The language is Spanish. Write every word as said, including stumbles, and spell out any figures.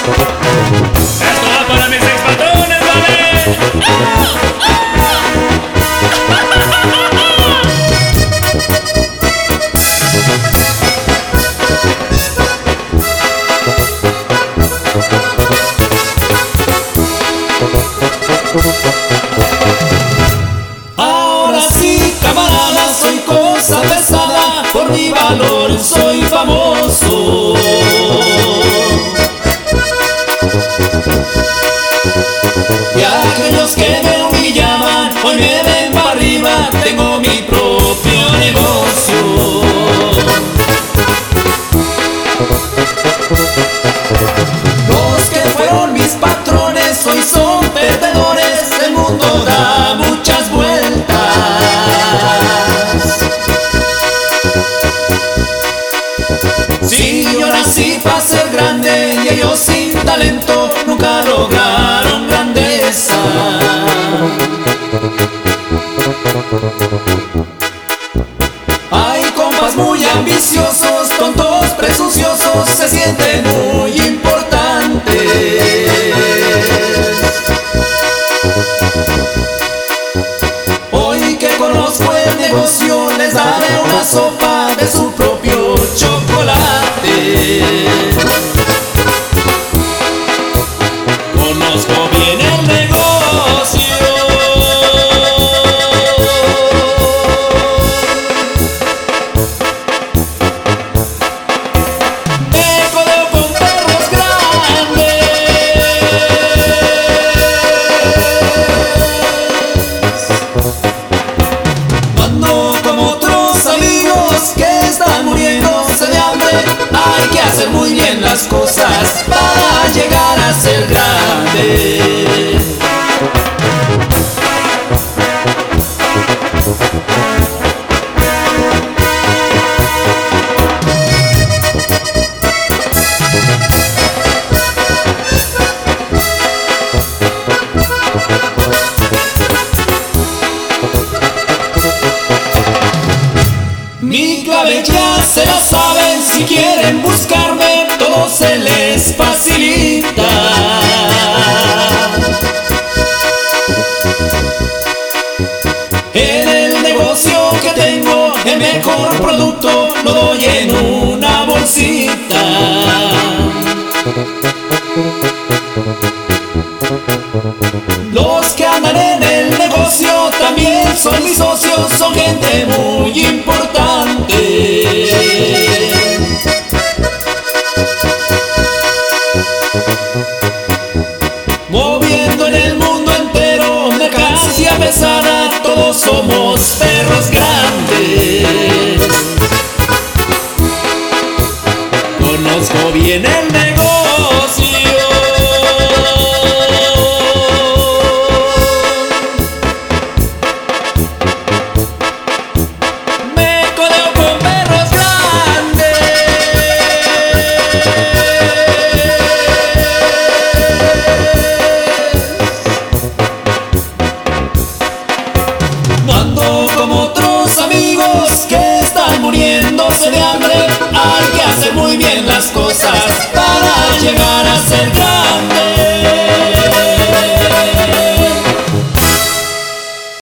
Esto va para mis ex patrones, Ahora sí, camarada, soy cosa pesada, por mi valor soy famoso. Y aquellos que me humillaban, hoy me ven para arriba, tengo mi propio negocio. Los que fueron mis patrones hoy son perdedores, el mundo da muchas vueltas. Si yo nací para ser grande y ellos sin talento nunca lograron grandeza. Hay compas muy ambiciosos, tontos presunciosos, se sienten muy importantes. Hoy que conozco el negocio, les daré una sopa de su propio chocolate. Conozco bien el negocio. Me codeo con perros grandes. Ando como otros amigos que están muriéndose de hambre. Hay que hacer muy bien las cosas para llegar a ser grande. Mi clave ya se la saben, si quieren buscarme todo se les facilita. En el negocio que tengo, el mejor producto lo doy en una bolsita. Los que andan en el negocio también son mis socios, son gente muy importante. Moviendo en el mundo entero mercancía pesada, todos somos perros grandes. Conozco bien el negocio. Me codeo con perros grandes. No ando como otros amigos que están muriéndose de hambre. Hay que hacer muy bien las cosas para llegar a ser grandes.